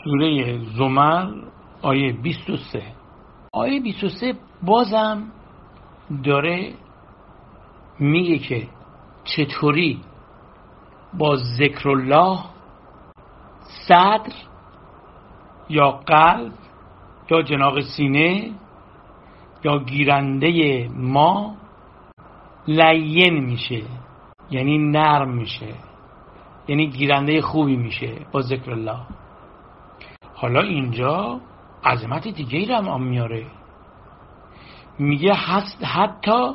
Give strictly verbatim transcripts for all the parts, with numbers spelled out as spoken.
سوره زمر آیه بیست و سه. آیه بیست و سه بازم داره میگه که چطوری با ذکر الله صدر یا قلب یا جناق سینه یا گیرنده ما لین میشه، یعنی نرم میشه، یعنی گیرنده خوبی میشه با ذکر الله. حالا اینجا عظمت دیگه ای رو هم میاره، میگه هست حتی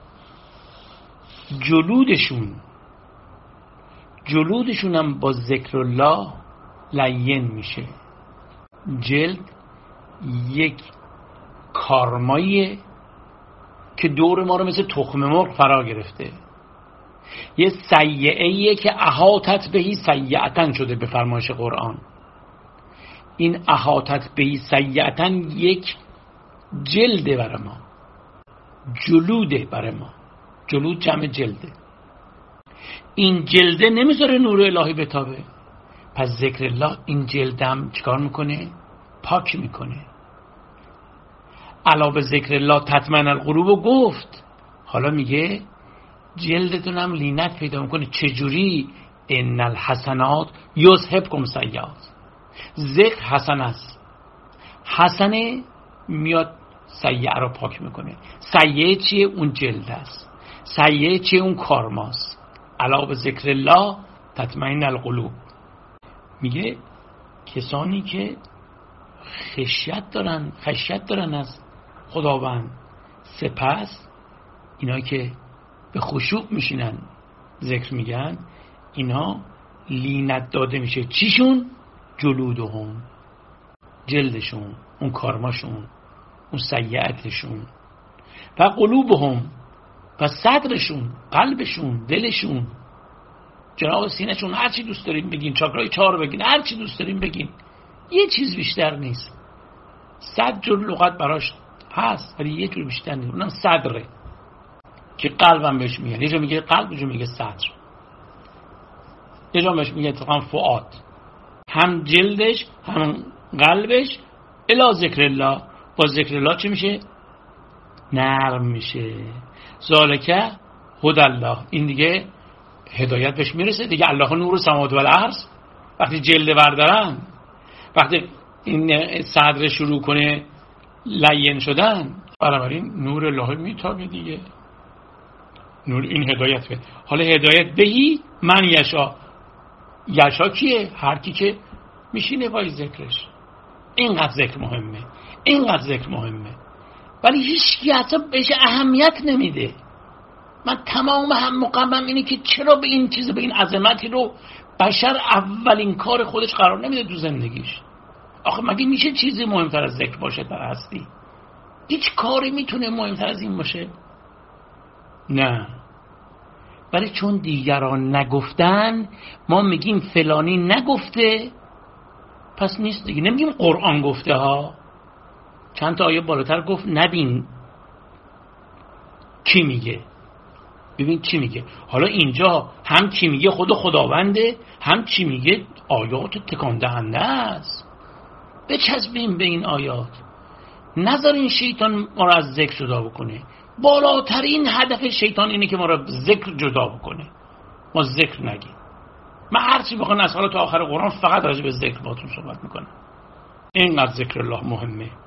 جلودشون جلودشون هم با ذکر الله لین میشه. جلد یک کارماییه که دور ما رو مثل تخم مرغ فرا گرفته، یه سیئه‌ایه که احاطت بهی سیئتن شده به فرمایش قرآن. این احاطت بهی سیئتن یک جلده برای ما، جلوده برای ما. جلود جمع جلده. این جلده نمیذاره نور الهی بتابه، پس ذکر الله این جلدم چیکار میکنه؟ پاک میکنه. علاوه ذکر الله تطمئن القلوب گفت، حالا میگه جلدتونم لینت پیدا میکنه. چجوری؟ ان الحسنات یذهبکم سیئات. ذکر حسن است، حسنه میاد سیئه رو پاک میکنه. سیئه چیه؟ اون جلد است. سیئه چیه؟ اون کارماست. علاوه ذکر الله تطمئن القلوب. میگه کسانی که خشیت دارن خشیت دارن از خداوند، سپس اینا که به خشوع میشینن ذکر میگن، اینا لینت داده میشه. چیشون؟ جلودهم، جلدشون، اون کارماشون، اون سیئتشون. و قلوبهم، و صدرشون، قلبشون، دلشون، جناق سینهشون، هر چی دوست داریم بگین، چاکرای چهار بگین، هر چی دوست داریم بگین، یه چیز بیشتر نیست. صد جور لغت براش هست ولی یه جور بیشتر نیست، اونم صدره که قلبم بهش میگن. یه جا میگه قلب، یه جا میگه صدر، یه جا بهش میگه اتفاقا فؤاد. هم جلدش هم قلبش الی ذکر الله، با ذکر الله چه میشه؟ نرم میشه. ذالکه هدی الله، این دیگه هدایت بهش میرسه دیگه. الله نور السماوات و الارض. وقتی جلد بردارن، وقتی این صدر شروع کنه لین شدن، بنابراین نور الله میتابه دیگه. نور این هدایت به. حالا هدایت بهی من یشا. یشا کیه؟ هر کی که میشینه پای ذکرش. اینقدر ذکر مهمه، اینقدر ذکر مهمه، ولی هیچ کی حتی بهش اهمیت نمیده. من تمام هم مقامم اینه که چرا به این چیز، به این عظمتی رو بشر اولین کار خودش قرار نمیده تو زندگیش. آخه مگه میشه چیزی مهمتر از ذکر باشه در هستی؟ هیچ کاری میتونه مهمتر از این باشه؟ نه. ولی چون دیگران نگفتن ما میگیم فلانی نگفته پس نیست دیگه. نمیگیم قرآن گفته ها. چند تا آیه بالاتر گفت نبین کی میگه، ببین چی میگه. حالا اینجا هم کی میگه خود خداونده، هم چی میگه آیات تکان دهنده است. بچسبیم به این آیات، نذارین شیطان ما را از ذکر جدا بکنه. بالاترین هدف شیطان اینه که ما را ذکر جدا بکنه، ما ذکر نگیم. من هرچی بخوام از حالا تا آخر قرآن فقط راجع به ذکر باتون صحبت میکنم. اینقدر ذکر الله مهمه.